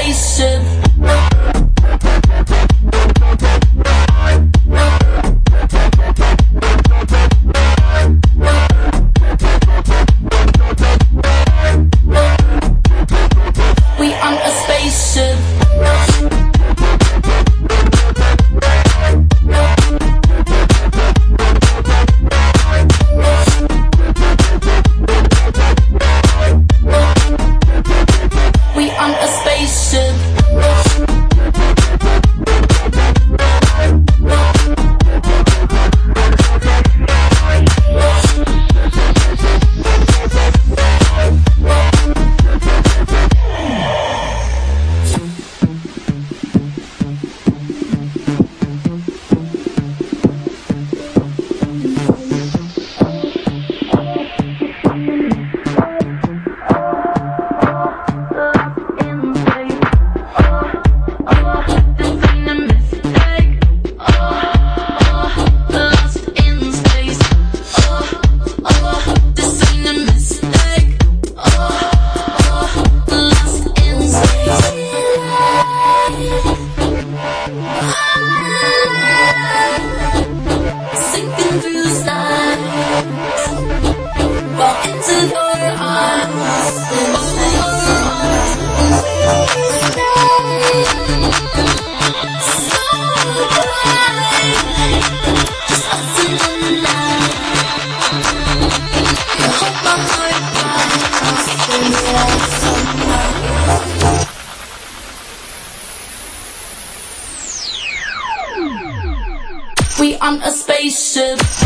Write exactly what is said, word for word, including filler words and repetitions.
spaceship. We on a spaceship. We on a spaceship. Sinking through stars, walk into your arms, into your arms, so bright, just us in the night. You hold my heart tight, we on a spaceship.